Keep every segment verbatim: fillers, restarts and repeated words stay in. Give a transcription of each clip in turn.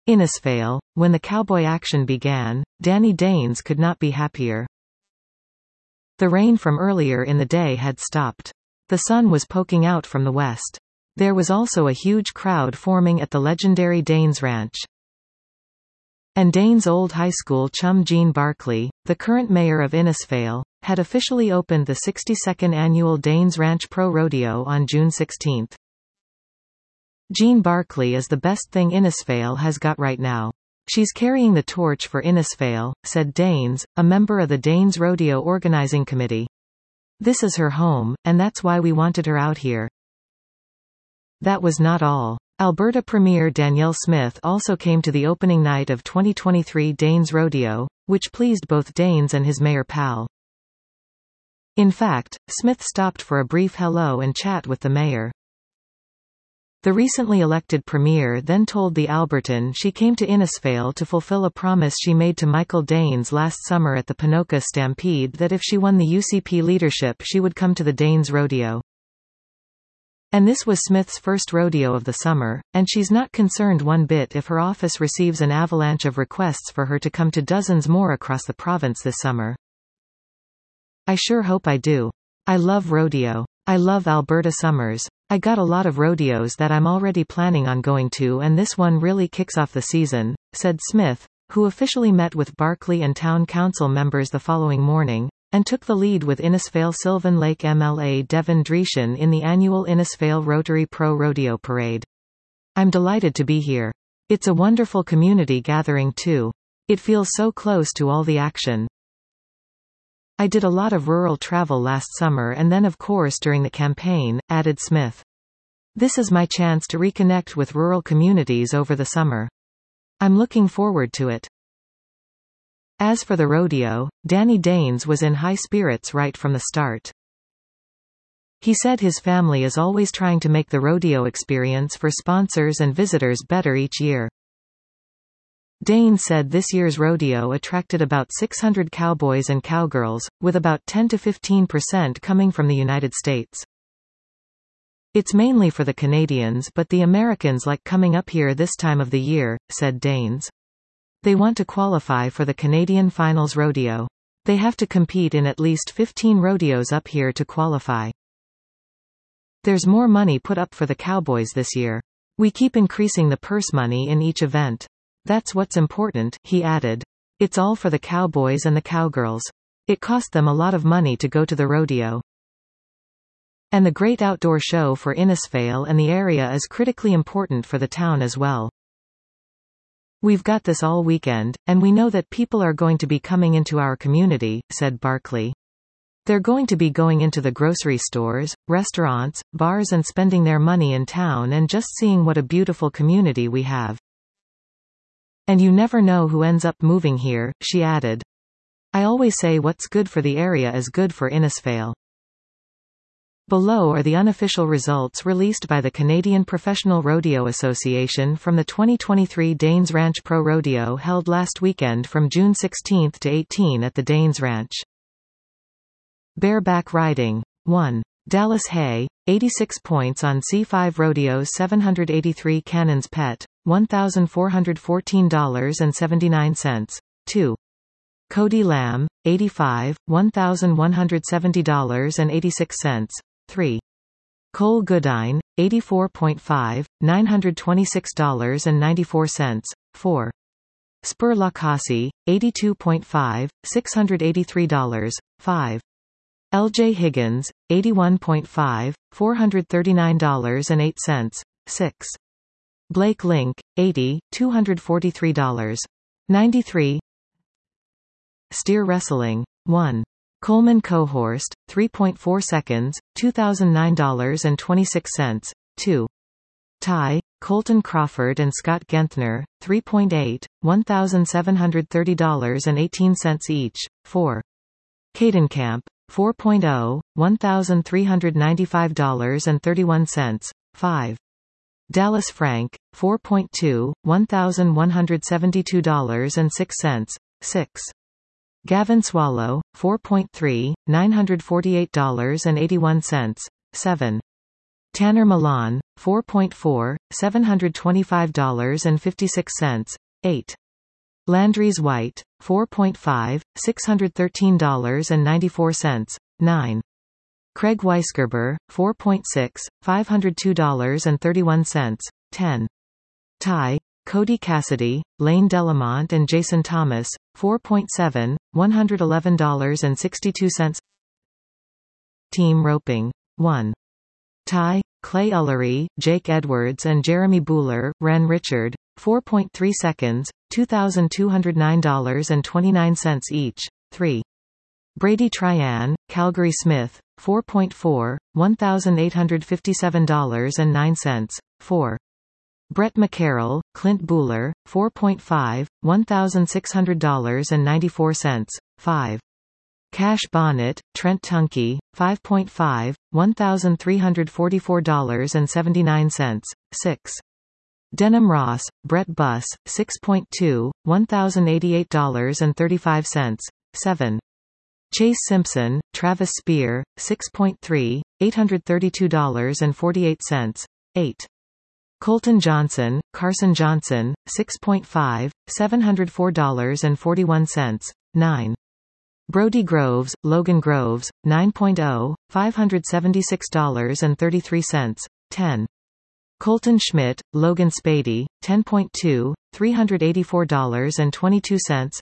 Innisfail. When the cowboy action began, Danny Daines could not be happier. The rain from earlier in the day had stopped. The sun was poking out from the west. There was also a huge crowd forming at the legendary Daines Ranch. And Daines' old high school chum Gene Barkley, the current mayor of Innisfail, had officially opened the sixty-second annual Daines Ranch Pro Rodeo on June sixteenth. Gene Barkley is the best thing Innisfail has got right now. She's carrying the torch for Innisfail, said Daines, a member of the Daines Rodeo Organizing Committee. This is her home, and that's why we wanted her out here. That was not all. Alberta Premier Danielle Smith also came to the opening night of twenty twenty-three Daines Rodeo, which pleased both Daines and his mayor pal. In fact, Smith stopped for a brief hello and chat with the mayor. The recently elected premier then told the Albertan she came to Innisfail to fulfill a promise she made to Michael Daines last summer at the Ponoka Stampede that if she won the U C P leadership she would come to the Daines Rodeo. And this was Smith's first rodeo of the summer, and she's not concerned one bit if her office receives an avalanche of requests for her to come to dozens more across the province this summer. I sure hope I do. I love rodeo. I love Alberta summers. I got a lot of rodeos that I'm already planning on going to, and this one really kicks off the season, said Smith, who officially met with Barkley and town council members the following morning, and took the lead with Innisfail Sylvan Lake M L A Devin Dreeshen in the annual Innisfail Rotary Pro Rodeo Parade. I'm delighted to be here. It's a wonderful community gathering too. It feels so close to all the action. I did a lot of rural travel last summer and then of course during the campaign, added Smith. This is my chance to reconnect with rural communities over the summer. I'm looking forward to it. As for the rodeo, Danny Daines was in high spirits right from the start. He said his family is always trying to make the rodeo experience for sponsors and visitors better each year. Daines said this year's rodeo attracted about six hundred cowboys and cowgirls, with about ten to fifteen percent coming from the United States. It's mainly for the Canadians, but the Americans like coming up here this time of the year, said Daines. They want to qualify for the Canadian Finals Rodeo. They have to compete in at least fifteen rodeos up here to qualify. There's more money put up for the Cowboys this year. We keep increasing the purse money in each event. That's what's important, he added. It's all for the cowboys and the cowgirls. It cost them a lot of money to go to the rodeo. And the great outdoor show for Innisfail and the area is critically important for the town as well. We've got this all weekend, and we know that people are going to be coming into our community, said Barkley. They're going to be going into the grocery stores, restaurants, bars and spending their money in town and just seeing what a beautiful community we have. And you never know who ends up moving here, she added. I always say what's good for the area is good for Innisfail. Below are the unofficial results released by the Canadian Professional Rodeo Association from the twenty twenty-three Daines Ranch Pro Rodeo held last weekend from June sixteenth to eighteenth at the Daines Ranch. Bareback riding. one. Dallas Hay, eighty-six points on C five Rodeo's seven hundred eighty-three Cannons Pet, one thousand four hundred fourteen dollars and seventy-nine cents. two. Cody Lamb, eighty-five, one thousand one hundred seventy dollars and eighty-six cents. three. Cole Goodine, eighty-four point five, nine hundred twenty-six dollars and ninety-four cents. four. Spur Lakasi, eighty-two point five, six hundred eighty-three dollars. five. L J Higgins, eighty-one point five, four hundred thirty-nine dollars and eight cents. six. Blake Link, eighty, two hundred forty-three dollars and ninety-three cents. Steer Wrestling. one. Coleman Cohorst, three point four seconds, two thousand nine dollars and twenty-six cents. two. Tie, Colton Crawford and Scott Genthner, three point eight, one thousand seven hundred thirty dollars and eighteen cents each. four. Cadenkamp, four point oh, one thousand three hundred ninety-five dollars and thirty-one cents. five. Dallas Frank, four point two, one thousand one hundred seventy-two dollars and six cents. six. Gavin Swallow, four point three, nine hundred forty-eight dollars and eighty-one cents. seven. Tanner Milan, four point four, seven hundred twenty-five dollars and fifty-six cents. eight. Landry's White, four point five, six hundred thirteen dollars and ninety-four cents. nine. Craig Weisgerber, four point six, five hundred two dollars and thirty-one cents. ten. Ty, Cody Cassidy, Lane Delamont and Jason Thomas, four point seven, one hundred eleven dollars and sixty-two cents. Team roping. one. Ty, Clay Ullery, Jake Edwards and Jeremy Buhler, Ren Richard, four point three seconds, two thousand two hundred nine dollars and twenty-nine cents each. three. Brady Tryan, Calgary Smith, four point four, one thousand eight hundred fifty-seven dollars and nine cents. four. Brett McCarroll, Clint Buhler, four point five, one thousand six hundred dollars and ninety-four cents. five. Cash Bonnet, Trent Tunkey, five point five, one thousand three hundred forty-four dollars and seventy-nine cents. six. Denham Ross, Brett Buss, six point two, one thousand eighty-eight dollars and thirty-five cents. seven. Chase Simpson, Travis Spear, six point three, eight hundred thirty-two dollars and forty-eight cents. eight. Colton Johnson, Carson Johnson, six point five, seven hundred four dollars and forty-one cents. nine. Brody Groves, Logan Groves, nine point oh, five hundred seventy-six dollars and thirty-three cents. ten. Colton Schmidt, Logan Spady, ten point two, three hundred eighty-four dollars and twenty-two cents.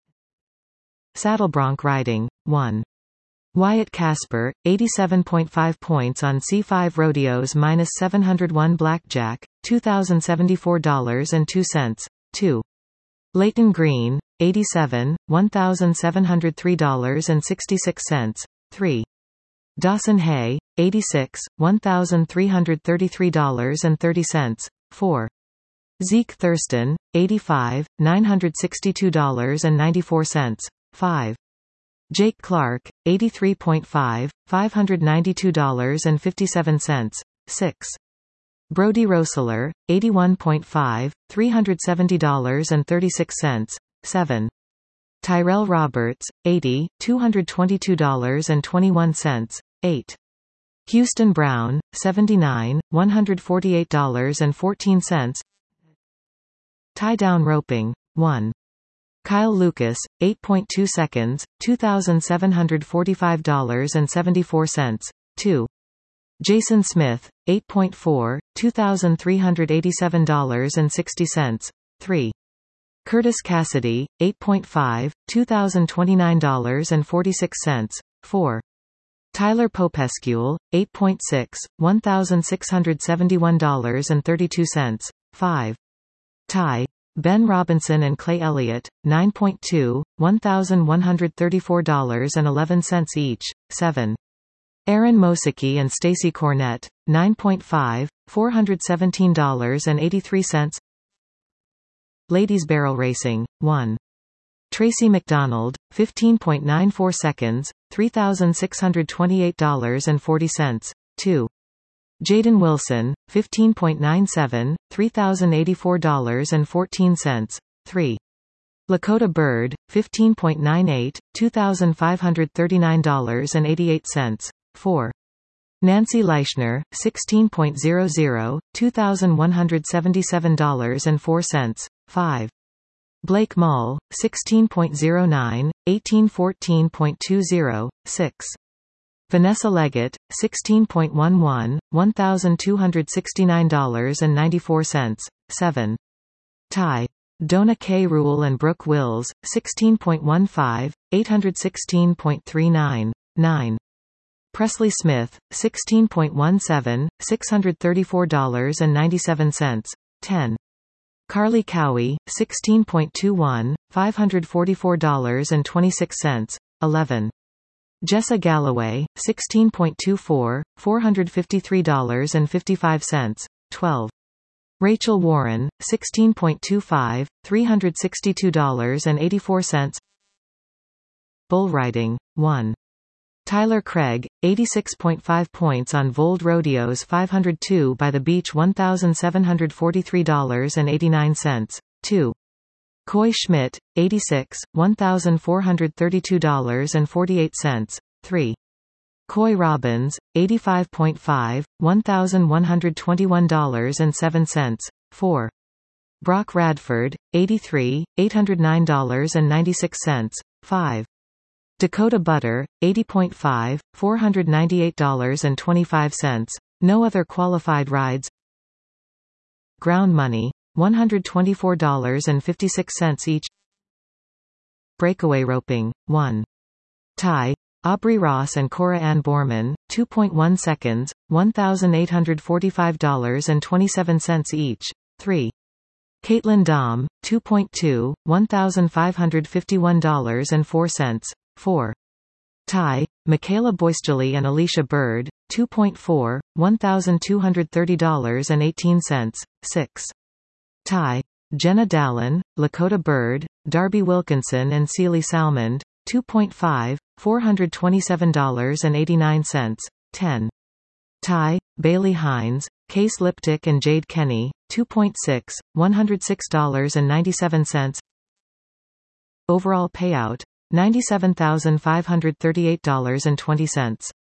Saddlebronc Riding. one. Wyatt Casper, eighty-seven point five points on C five Rodeos minus seven hundred one Blackjack, two thousand seventy-four dollars and two cents. two. Leighton Green, eighty-seven, one thousand seven hundred three dollars and sixty-six cents. three. Dawson Hay, eighty-six, one thousand three hundred thirty-three dollars and thirty cents. four. Zeke Thurston, eighty-five, nine hundred sixty-two dollars and ninety-four cents. five. Jake Clark, eighty-three point five, five hundred ninety-two dollars and fifty-seven cents. six. Brody Roessler, eighty-one point five, three hundred seventy dollars and thirty-six cents. seven. Tyrell Roberts, eighty, two hundred twenty-two dollars and twenty-one cents. eight. Houston Brown, seventy-nine, one hundred forty-eight dollars and fourteen cents. Tie-down roping. one. Kyle Lucas, eight point two seconds, two thousand seven hundred forty-five dollars and seventy-four cents. two. Jason Smith, eight point four, two thousand three hundred eighty-seven dollars and sixty cents. three. Curtis Cassidy, eight point five, two thousand twenty-nine dollars and forty-six cents. four. Tyler Popescule, eight point six, one thousand six hundred seventy-one dollars and thirty-two cents. five. Ty, Ben Robinson and Clay Elliott, nine point two, one thousand one hundred thirty-four dollars and eleven cents each. seven. Aaron Mosicki and Stacy Cornett, nine point five, four hundred seventeen dollars and eighty-three cents. Ladies Barrel Racing. one. Tracy McDonald, fifteen point nine four seconds, three thousand six hundred twenty-eight dollars and forty cents. two. Jaden Wilson, fifteen point nine seven, three thousand eighty-four dollars and fourteen cents. three. Lakota Bird, fifteen point nine eight, two thousand five hundred thirty-nine dollars and eighty-eight cents. four. Nancy Leichner, sixteen point zero zero, two thousand one hundred seventy-seven dollars and four cents. five. Blake Mull, sixteen point zero nine, eighteen fourteen point two zero, six. Vanessa Leggett, sixteen point one one, one thousand two hundred sixty-nine dollars and ninety-four cents. seven. Ty. Donna K. Rule and Brooke Wills, sixteen point one five, eight hundred sixteen point three nine. nine. Presley Smith, sixteen point one seven, six hundred thirty-four dollars and ninety-seven cents. ten. Carly Cowie, sixteen point two one, five hundred forty-four dollars and twenty-six cents. eleven. Jessa Galloway, sixteen point two four, four hundred fifty-three dollars and fifty-five cents. twelve. Rachel Warren, sixteen point two five, three hundred sixty-two dollars and eighty-four cents. Bull Riding. one. Tyler Craig, eighty-six point five points on Vold Rodeos five hundred two by the Beach one thousand seven hundred forty-three dollars and eighty-nine cents. two. Coy Schmidt, eighty-six, one thousand four hundred thirty-two dollars and forty-eight cents. three. Coy Robbins, eighty-five point five, one thousand one hundred twenty-one dollars and seven cents. four. Brock Radford, eighty-three, eight hundred nine dollars and ninety-six cents. five. Dakota Butter, eighty point five, four hundred ninety-eight dollars and twenty-five cents. No other qualified rides. Ground Money, one hundred twenty-four dollars and fifty-six cents each. Breakaway Roping, one. Tie, Aubrey Ross and Cora Ann Borman, two point one seconds, one thousand eight hundred forty-five dollars and twenty-seven cents each. three. Caitlin Dahm, two point two, one thousand five hundred fifty-one dollars and four cents. four. Tie, Michaela Boisjoli and Alicia Bird, two point four, one thousand two hundred thirty dollars and eighteen cents. six. Tie, Jenna Dallin, Lakota Bird, Darby Wilkinson and Celie Salmond, two point five, four hundred twenty-seven dollars and eighty-nine cents. ten. Tie, Bailey Hines, Case Liptick and Jade Kenny, two point six, one hundred six dollars and ninety-seven cents. Overall payout, ninety-seven thousand five hundred thirty-eight dollars and twenty cents.